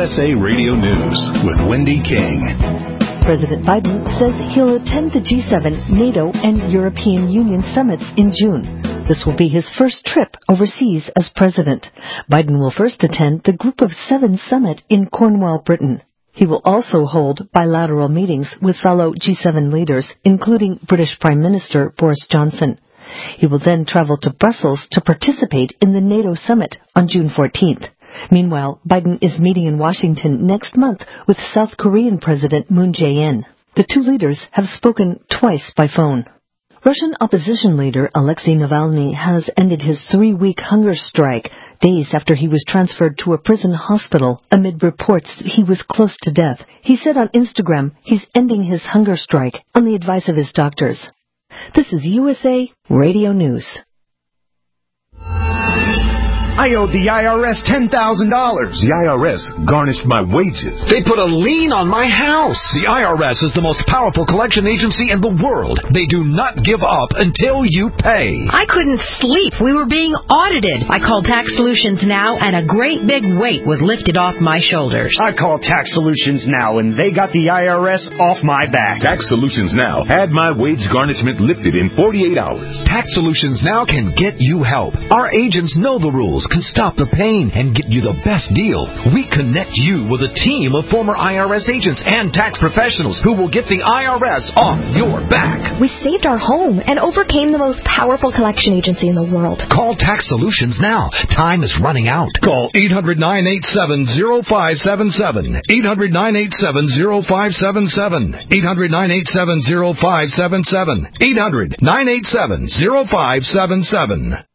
USA Radio News with Wendy King. President Biden says he'll attend the G7, NATO, and European Union summits in June. This will be his first trip overseas as president. Biden will first attend the Group of Seven summit in Cornwall, Britain. He will also hold bilateral meetings with fellow G7 leaders, including British Prime Minister Boris Johnson. He will then travel to Brussels to participate in the NATO summit on June 14th. Meanwhile, Biden is meeting in Washington next month with South Korean President Moon Jae-in. The two leaders have spoken twice by phone. Russian opposition leader Alexei Navalny has ended his 3-week hunger strike, days after he was transferred to a prison hospital amid reports that he was close to death. He said on Instagram he's ending his hunger strike on the advice of his doctors. This is USA Radio News. I owed the IRS $10,000. The IRS garnished my wages. They put a lien on my house. The IRS is the most powerful collection agency in the world. They do not give up until you pay. I couldn't sleep. We were being audited. I called Tax Solutions Now, and a great big weight was lifted off my shoulders. I called Tax Solutions Now, and they got the IRS off my back. Tax Solutions Now had my wage garnishment lifted in 48 hours. Tax Solutions Now can get you help. Our agents know the rules, can stop the pain, and get you the best deal. We connect you with a team of former IRS agents and tax professionals who will get the IRS off your back. We saved our home and overcame the most powerful collection agency in the world. Call Tax Solutions now. Time is running out. Call 800-987-0577. 800-987-0577. 800-987-0577. 800-987-0577.